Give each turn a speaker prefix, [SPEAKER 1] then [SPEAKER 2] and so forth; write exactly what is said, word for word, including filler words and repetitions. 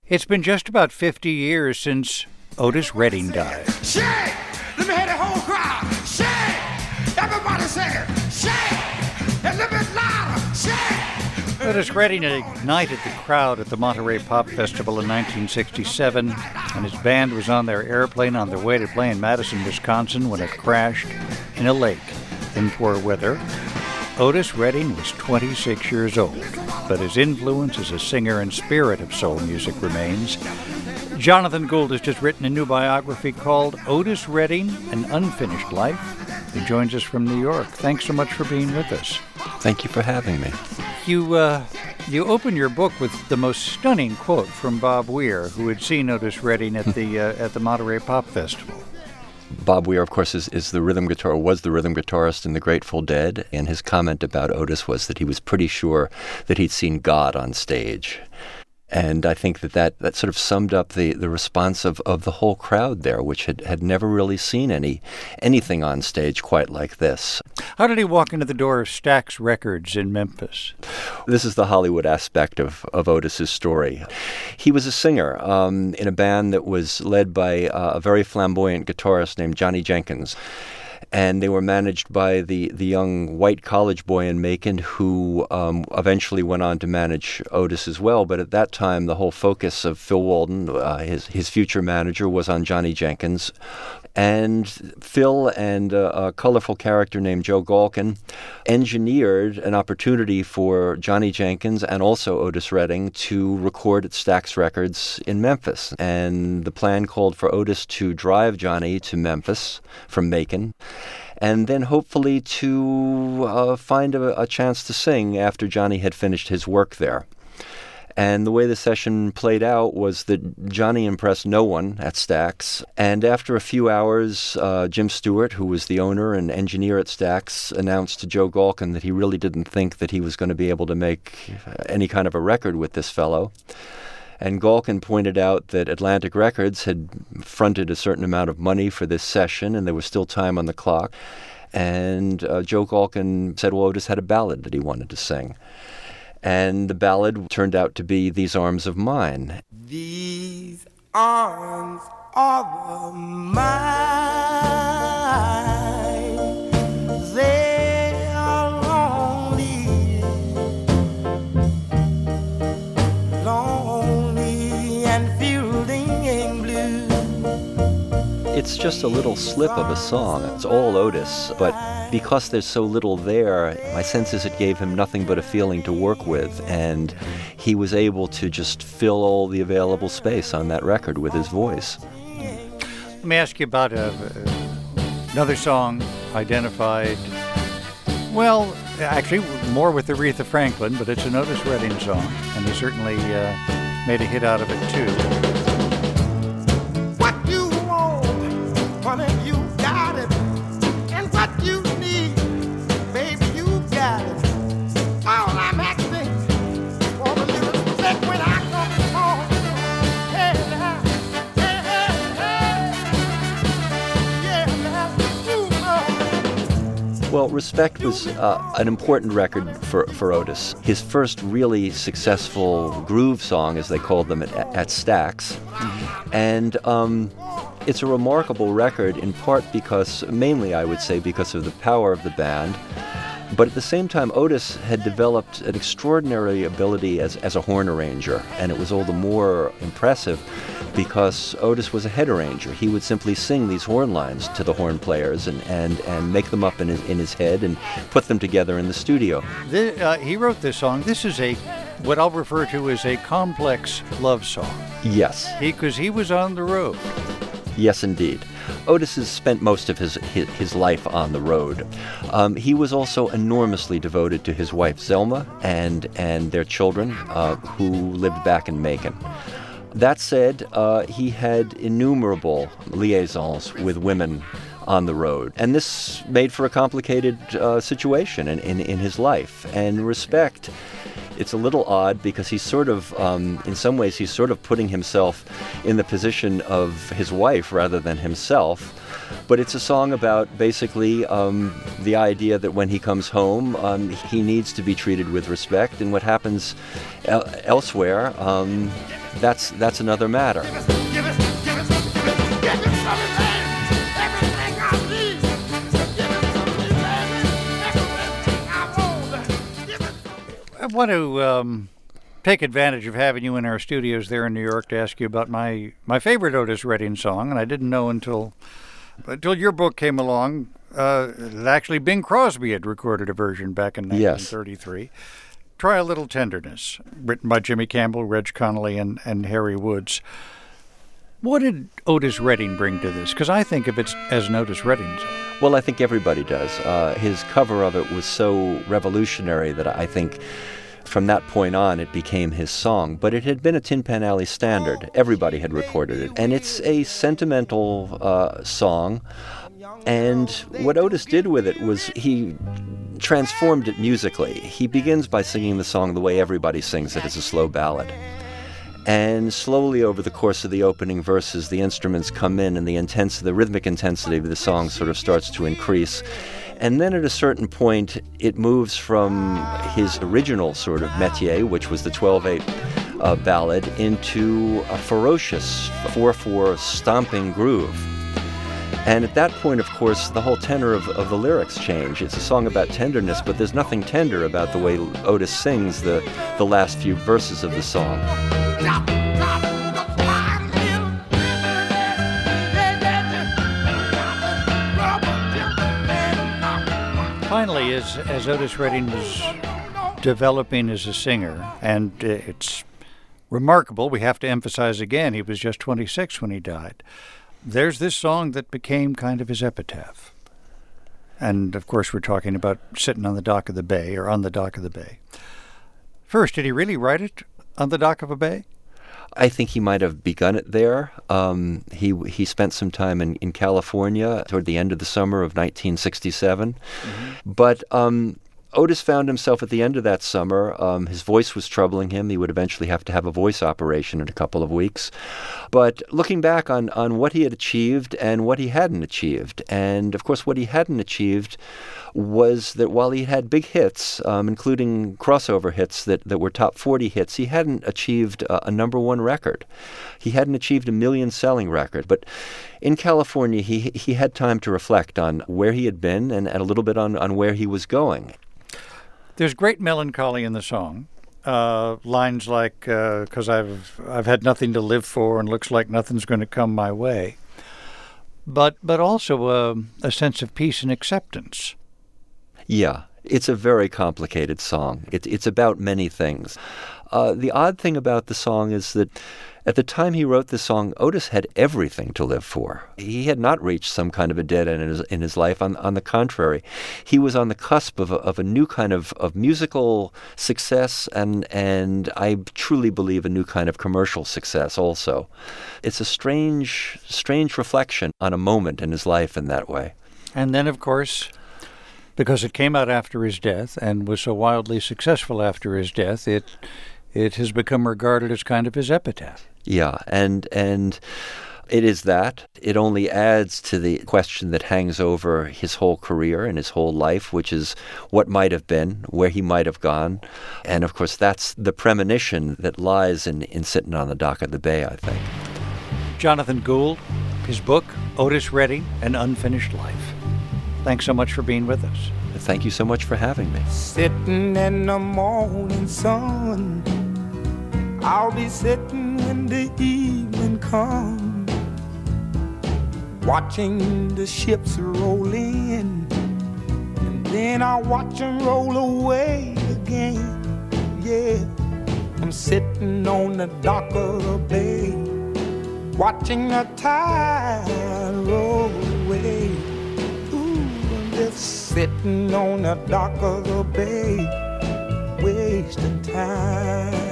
[SPEAKER 1] It's been just about fifty years since Otis Redding died.
[SPEAKER 2] Shake! Let me hear the whole crowd. Shake! Everybody say, shake! A little bit louder. Shake!
[SPEAKER 1] Otis Redding ignited the crowd at the Monterey Pop Festival in nineteen sixty-seven, and his band was on their airplane on their way to play in Madison, Wisconsin, when it crashed in a lake in poor weather. Otis Redding was twenty-six years old, but his influence as a singer and spirit of soul music remains. Jonathan Gould has just written a new biography called Otis Redding, An Unfinished Life. He joins us from New York. Thanks so much for being with us.
[SPEAKER 3] Thank you for having me.
[SPEAKER 1] You uh, you open your book with the most stunning quote from Bob Weir, who had seen Otis Redding at the uh, at the Monterey Pop Festival.
[SPEAKER 3] Bob Weir, of course, is, is the rhythm guitar, was the rhythm guitarist in the Grateful Dead, and his comment about Otis was that he was pretty sure that he'd seen God on stage. And I think that that, that sort of summed up the, the response of, of the whole crowd there, which had, had never really seen any anything on stage quite like this.
[SPEAKER 1] How did he walk into the door of Stax Records in Memphis?
[SPEAKER 3] This is the Hollywood aspect of, of Otis's story. He was a singer um, in a band that was led by uh, a very flamboyant guitarist named Johnny Jenkins. And they were managed by the, the young white college boy in Macon who um, eventually went on to manage Otis as well. But at that time, the whole focus of Phil Walden, uh, his, his future manager, was on Johnny Jenkins. And Phil and uh, a colorful character named Joe Galkin engineered an opportunity for Johnny Jenkins and also Otis Redding to record at Stax Records in Memphis. And the plan called for Otis to drive Johnny to Memphis from Macon, and then hopefully to uh, find a, a chance to sing after Johnny had finished his work there. And the way the session played out was that Johnny impressed no one at Stax. And after a few hours, uh, Jim Stewart, who was the owner and engineer at Stax, announced to Joe Galkin that he really didn't think that he was going to be able to make any kind of a record with this fellow. And Galkin pointed out that Atlantic Records had fronted a certain amount of money for this session, and there was still time on the clock. And uh, Joe Galkin said, well, Otis had a ballad that he wanted to sing. And the ballad turned out to be These Arms of Mine.
[SPEAKER 2] These arms are mine. They are lonely, lonely and fielding blue.
[SPEAKER 3] It's just a little slip of a song. It's all Otis, but because there's so little there, my sense is it gave him nothing but a feeling to work with, and he was able to just fill all the available space on that record with his voice.
[SPEAKER 1] Let me ask you about uh, another song identified, well, actually more with Aretha Franklin, but it's an Otis Redding song, and he certainly uh, made a hit out of it too.
[SPEAKER 2] What you want, honey, you got it, and what you baby, you got it. All I'm asking for a little respect when I come home. Hey, now, hey, hey, hey. Yeah, now, you know.
[SPEAKER 3] Well, Respect was uh, an important record for, for Otis. His first really successful groove song, as they called them at, at Stax. Mm-hmm. And um, it's a remarkable record in part because, mainly I would say, because of the power of the band. But at the same time, Otis had developed an extraordinary ability as, as a horn arranger, and it was all the more impressive because Otis was a head arranger. He would simply sing these horn lines to the horn players and, and, and make them up in his, in his head and put them together in the studio.
[SPEAKER 1] The, uh, he wrote this song. This is a what I'll refer to as a complex love song.
[SPEAKER 3] Yes.
[SPEAKER 1] Because he, he was on the road.
[SPEAKER 3] Yes, indeed. Otis has spent most of his his, his life on the road. Um, he was also enormously devoted to his wife Zelma and and their children, uh, who lived back in Macon. That said, uh, he had innumerable liaisons with women on the road, and this made for a complicated uh, situation in, in in his life. And Respect, it's a little odd because he's sort of, um, in some ways, he's sort of putting himself in the position of his wife rather than himself. But it's a song about basically um, the idea that when he comes home, um, he needs to be treated with respect. And what happens el- elsewhere, um, that's that's another matter.
[SPEAKER 2] Give us, give us, give us, give us, give us everything, everything I need. Give us something, baby, everything I want. Give us something.
[SPEAKER 1] I want to um, take advantage of having you in our studios there in New York to ask you about my, my favorite Otis Redding song, and I didn't know until until your book came along uh, that actually Bing Crosby had recorded a version back in nineteen thirty-three. Yes. Try a Little Tenderness, written by Jimmy Campbell, Reg Connolly, and, and Harry Woods. What did Otis Redding bring to this? Because I think of it as an Otis Redding song.
[SPEAKER 3] Well, I think everybody does. Uh, his cover of it was so revolutionary that I think from that point on it became his song. But it had been a Tin Pan Alley standard. Everybody had recorded it. And it's a sentimental uh, song. And what Otis did with it was he transformed it musically. He begins by singing the song the way everybody sings it, as a slow ballad. And slowly over the course of the opening verses, the instruments come in and the intense, the rhythmic intensity of the song sort of starts to increase. And then at a certain point, it moves from his original sort of métier, which was the twelve eight uh, ballad, into a ferocious four four stomping groove. And at that point, of course, the whole tenor of, of the lyrics change. It's a song about tenderness, but there's nothing tender about the way Otis sings the, the last few verses of the song.
[SPEAKER 1] Finally, as, as Otis Redding was developing as a singer, and it's remarkable, we have to emphasize again, he was just twenty-six when he died. There's this song that became kind of his epitaph. And, of course, we're talking about Sitting on the Dock of the Bay, or On the Dock of the Bay. First, did he really write it on the dock of a bay?
[SPEAKER 3] I think he might have begun it there. Um, he he spent some time in, in California toward the end of the summer of nineteen sixty-seven. Mm-hmm. But um, Otis found himself at the end of that summer. Um, his voice was troubling him. He would eventually have to have a voice operation in a couple of weeks. But looking back on, on what he had achieved and what he hadn't achieved, and of course what he hadn't achieved was that while he had big hits, um, including crossover hits that, that were top forty hits, he hadn't achieved a, a number one record. He hadn't achieved a million-selling record. But in California, he he had time to reflect on where he had been and, and a little bit on, on where he was going.
[SPEAKER 1] There's great melancholy in the song. Uh, lines like, because uh, I've I've had nothing to live for and looks like nothing's going to come my way. But, but also uh, a sense of peace and acceptance.
[SPEAKER 3] Yeah, it's a very complicated song. It, it's about many things. Uh, the odd thing about the song is that at the time he wrote the song, Otis had everything to live for. He had not reached some kind of a dead end in his, in his life. On, on the contrary, he was on the cusp of a, of a new kind of, of musical success and, and I truly believe a new kind of commercial success also. It's a strange, strange reflection on a moment in his life in that way.
[SPEAKER 1] And then, of course, because it came out after his death and was so wildly successful after his death, it it has become regarded as kind of his epitaph.
[SPEAKER 3] Yeah, and and it is that. It only adds to the question that hangs over his whole career and his whole life, which is what might have been, where he might have gone. And, of course, that's the premonition that lies in, in Sitting on the Dock of the Bay, I think.
[SPEAKER 1] Jonathan Gould, his book, Otis Redding, An Unfinished Life. Thanks so much for being with us.
[SPEAKER 3] Thank you so much for having me.
[SPEAKER 2] Sitting in the morning sun, I'll be sitting when the evening comes, watching the ships roll in, and then I'll watch them roll away again. Yeah, I'm sitting on the dock of the bay, watching the tide roll away. Just sitting on the dock of the bay, wasting time.